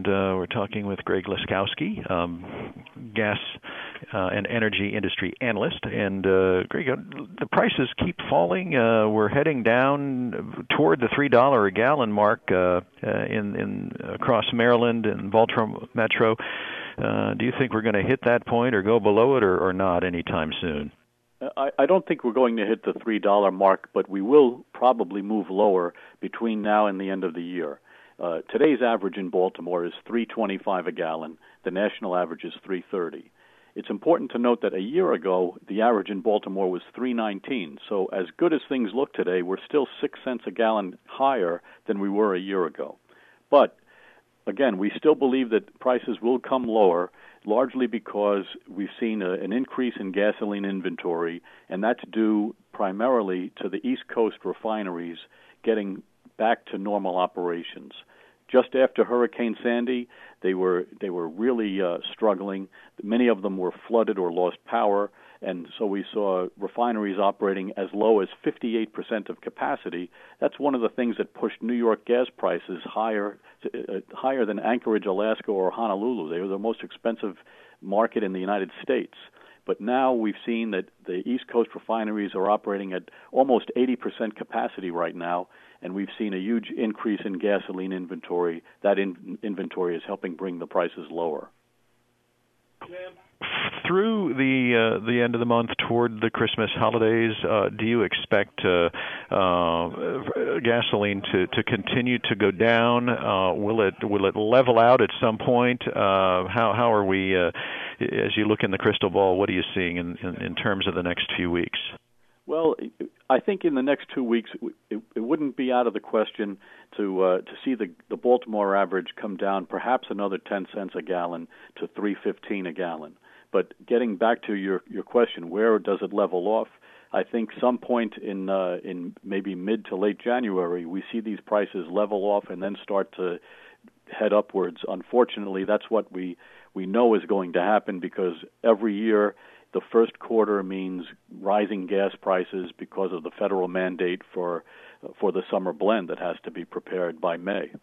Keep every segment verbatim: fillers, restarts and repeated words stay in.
and uh, we're talking with Greg Laskowski, um, gas uh, and energy industry analyst. And uh, Greg, the prices keep falling. Uh, we're heading down toward the three dollar a gallon mark uh, uh, in, in across Maryland and Baltimore Metro. Uh, do you think we're going to hit that point or go below it or, or not anytime soon? I, I don't think we're going to hit the three dollar mark, but we will probably move lower between now and the end of the year. Uh, today's average in Baltimore is three twenty-five a gallon. The national average is three thirty. It's important to note that a year ago, the average in Baltimore was three nineteen. So as good as things look today, we're still six cents a gallon higher than we were a year ago. But again, we still believe that prices will come lower, largely because we've seen a, an increase in gasoline inventory, and that's due primarily to the East Coast refineries getting back to normal operations. Just after Hurricane Sandy, they were they were really uh, struggling. Many of them were flooded or lost power, and so we saw refineries operating as low as fifty-eight percent of capacity. That's one of the things that pushed New York gas prices higher uh, higher than Anchorage, Alaska, or Honolulu. They were the most expensive market in the United States. But now we've seen that the East Coast refineries are operating at almost eighty percent capacity right now, and we've seen a huge increase in gasoline inventory. That in- inventory is helping bring the prices lower. Through the uh, the end of the month toward the Christmas holidays, uh, do you expect uh, uh, gasoline to, to continue to go down? Uh, will it will it level out at some point? Uh, how how are we, uh, as you look in the crystal ball, what are you seeing in, in, in terms of the next few weeks? Well, I think in the next two weeks, it, it wouldn't be out of the question to uh, to see the, the Baltimore average come down perhaps another ten cents a gallon to three fifteen a gallon. But getting back to your, your question, where does it level off? I think some point in uh, in maybe mid to late January, we see these prices level off and then start to head upwards. Unfortunately, that's what we, we know is going to happen, because every year the first quarter means rising gas prices because of the federal mandate for for the summer blend that has to be prepared by May.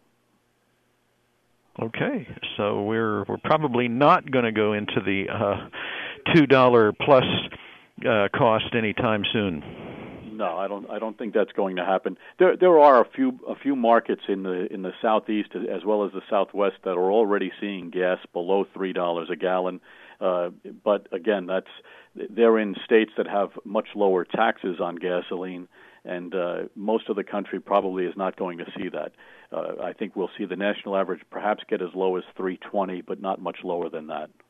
Okay, so we're we're probably not going to go into the uh, two dollar plus uh, cost anytime soon. No, I don't. I don't think that's going to happen. There there are a few a few markets in the in the southeast as well as the southwest that are already seeing gas below three dollars a gallon. Uh, but again, that's they're in states that have much lower taxes on gasoline, and uh, most of the country probably is not going to see that. Uh, I think we'll see the national average perhaps get as low as three twenty, but not much lower than that.